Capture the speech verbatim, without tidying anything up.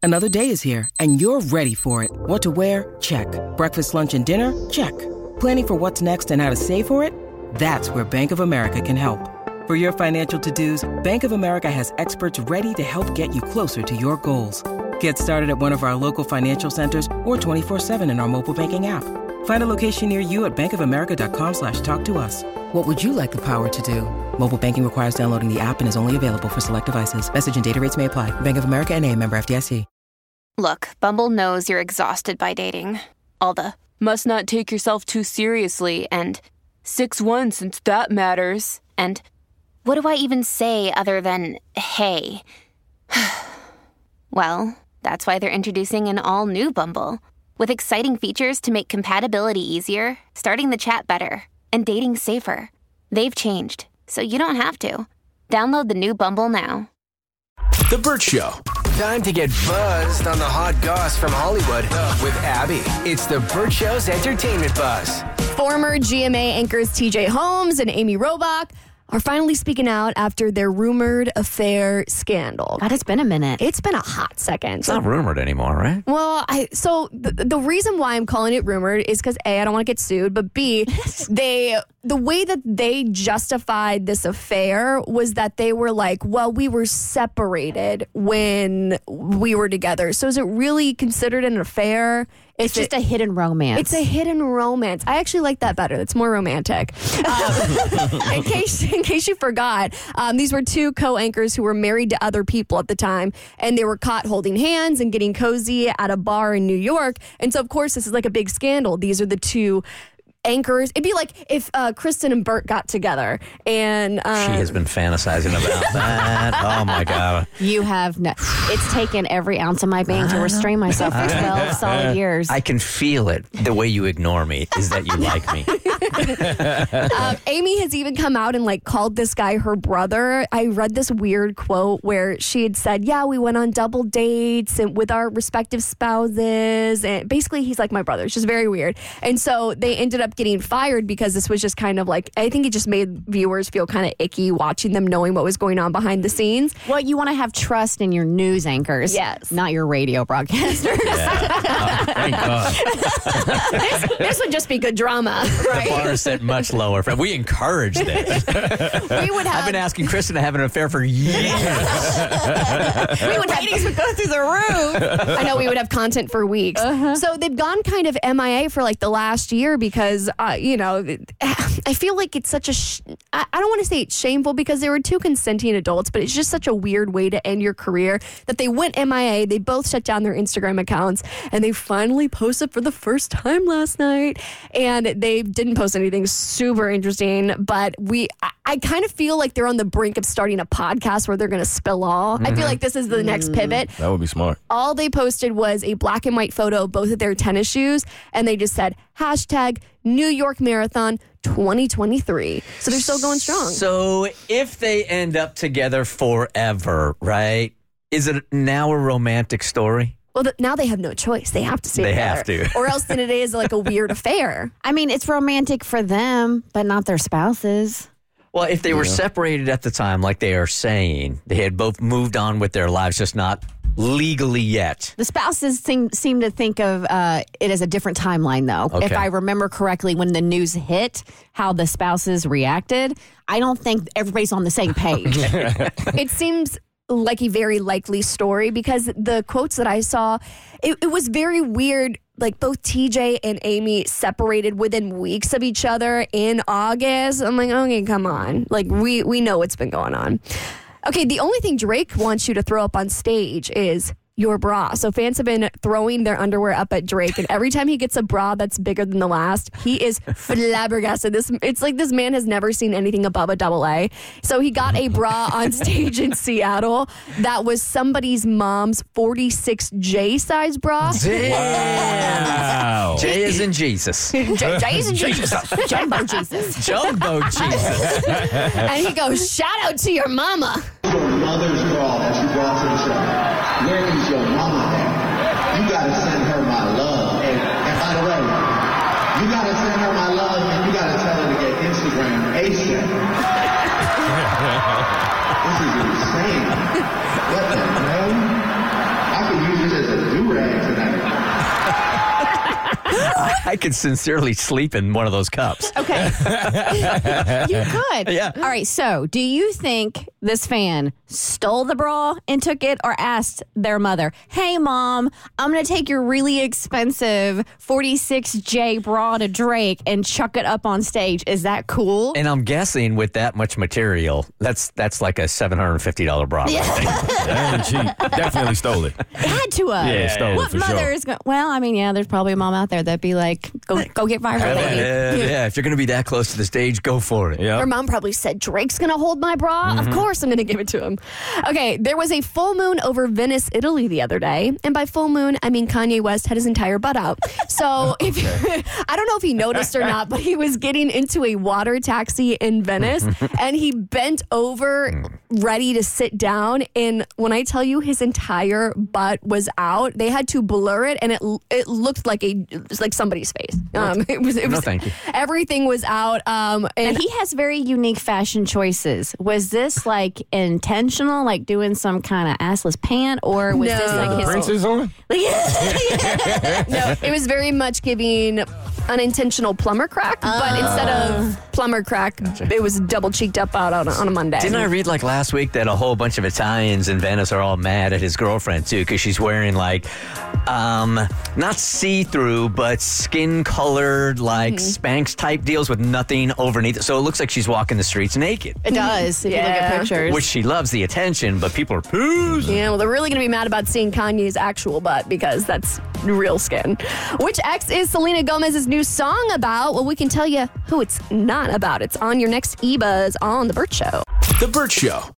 Another day is here, and you're ready for it. What to wear? Check. Breakfast, lunch, and dinner? Check. Planning for what's next and how to save for it? That's where Bank of America can help. For your financial to-dos, Bank of America has experts ready to help get you closer to your goals. Get started at one of our local financial centers or twenty-four seven in our mobile banking app. Find a location near you at bankofamerica.com slash talk to us. What would you like the power to do? Mobile banking requires downloading the app and is only available for select devices. Message and data rates may apply. Bank of America N A, member F D I C. Look, Bumble knows you're exhausted by dating. All the must not take yourself too seriously and six one since that matters. And what do I even say other than hey? Well, that's why they're introducing an all-new Bumble with exciting features to make compatibility easier, starting the chat better, and dating safer. They've changed, so you don't have to. Download the new Bumble now. The Burt Show. Time to get buzzed on the hot goss from Hollywood with Abby. It's the Burt Show's entertainment buzz. Former G M A anchors T J Holmes and Amy Robach are finally speaking out after their rumored affair scandal. God, it's been a minute. It's been a hot second. It's not rumored anymore, right? Well, I so the, the reason why I'm calling it rumored is because A, I don't want to get sued, but B, they the way that they justified this affair was that they were like, well, we were separated when we were together. So is it really considered an affair? It's just it, a hidden romance. It's a hidden romance. I actually like that better. It's more romantic. Um, in case in case you forgot, um, these were two co-anchors who were married to other people at the time, and they were caught holding hands and getting cozy at a bar in New York. And so, of course, this is like a big scandal. These are the two anchors. It'd be like if uh, Kristen and Bert got together, and uh, she has been fantasizing about that. Oh my God! You have no. It's taken every ounce of my being to restrain myself for twelve solid years. I can feel it. The way you ignore me is that you like me. um, Amy has even come out and like called this guy her brother. I read this weird quote where she had said, "Yeah, we went on double dates and with our respective spouses," and basically he's like my brother. It's just very weird. And so they ended up getting fired because this was just kind of like, I think it just made viewers feel kind of icky watching them knowing what was going on behind the scenes. Well, you want to have trust in your news anchors, yes, not your radio broadcasters. Yeah. Oh, thank God. this, this would just be good drama, right? The bar is set much lower. We encourage this. We would have. I've been asking Kristen to have an affair for years. we would ratings would go through the roof. I know we would have content for weeks. Uh-huh. So they've gone kind of M I A for like the last year because, uh, you know, I feel like it's such a, sh- I, I don't want to say it's shameful because they were two consenting adults, but it's just such a weird way to end your career that they went M I A. They both shut down their Instagram accounts and they finally posted for the first time last night. And they didn't post anything super interesting, but we, I, I kind of feel like they're on the brink of starting a podcast where they're going to spill all. Mm-hmm. I feel like this is the mm-hmm. next pivot. That would be smart. All they posted was a black and white photo of both of their tennis shoes, and they just said, hashtag New York Marathon twenty twenty-three. So they're still going strong. So if they end up together forever, right, is it now a romantic story? Well, the, now they have no choice. They have to stay they together. They have to. Or else then it is like a weird affair. I mean, it's romantic for them, but not their spouses. Well, if they yeah. were separated at the time, like they are saying, they had both moved on with their lives, just not legally yet. The spouses seem, seem to think of uh, it as a different timeline, though. Okay. If I remember correctly, when the news hit, how the spouses reacted, I don't think everybody's on the same page. It seems like a very likely story because the quotes that I saw, it, it was very weird. Like both T J and Amy separated within weeks of each other in August. I'm like, okay, come on. Like we, we know what's been going on. Okay, the only thing Drake wants you to throw up on stage is your bra. So fans have been throwing their underwear up at Drake, and every time he gets a bra that's bigger than the last, he is flabbergasted. This it's like this man has never seen anything above a double A. So he got a bra on stage in Seattle that was somebody's mom's forty-six J size bra. Wow. J is in Jesus. J, J is in Jesus. Jumbo Jesus. Jumbo Jesus. And he goes, shout out to your mama. Your mother's bra that you brought to the show. Where is your mama at? You gotta send her my love. And, and by the way, you gotta send her my love and you gotta tell her to get Instagram ASAP. This is insane. What the hell? I could use it I could sincerely sleep in one of those cups. Okay. You could. Yeah. All right. So, do you think this fan stole the bra and took it, or asked their mother, "Hey, mom, I'm going to take your really expensive forty-six J bra to Drake and chuck it up on stage"? Is that cool? And I'm guessing with that much material, that's that's like a seven hundred fifty dollars bra. Yeah. That ain't cheap. Definitely stole it. Had to have. Yeah, stole it What for mother sure. is going? Well, I mean, yeah, there's probably a mom out there that'd be like, "Go, go get viral, Yeah, baby." yeah, yeah, if you're going to be that close to the stage, go for it. Yeah. Her mom probably said, Drake's going to hold my bra? Of course I'm going to give it to him. Okay, there was a full moon over Venice, Italy the other day. And by full moon, I mean Kanye West had his entire butt out. So if I don't know if he noticed or not, but he was getting into a water taxi in Venice and he bent over ready to sit down. And when I tell you his entire butt was out, they had to blur it and it it looked like a it was like somebody's face. Um, it was, it was No, thank you. Everything was out. Um, and, And he has very unique fashion choices. Was this like intentional, like doing some kind of assless pant, or was No. this like his Prince is on? no, it was very much giving unintentional plumber crack, but instead of plumber crack, it was double cheeked up out on a, on a Monday. Didn't I read like last week that a whole bunch of Italians in Venice are all mad at his girlfriend too because she's wearing like, um, not see-through but skin-colored like Spanx type deals with nothing underneath it, so it looks like she's walking the streets naked. It does. If you look Yeah. at pictures. Which she loves the attention, but people are pissed. Yeah, well, they're really going to be mad about seeing Kanye's actual butt because that's real skin. Which ex is Selena Gomez's new song about? Well, we can tell you who it's not about. It's on your next E-Buzz on The Burt Show. The Burt Show.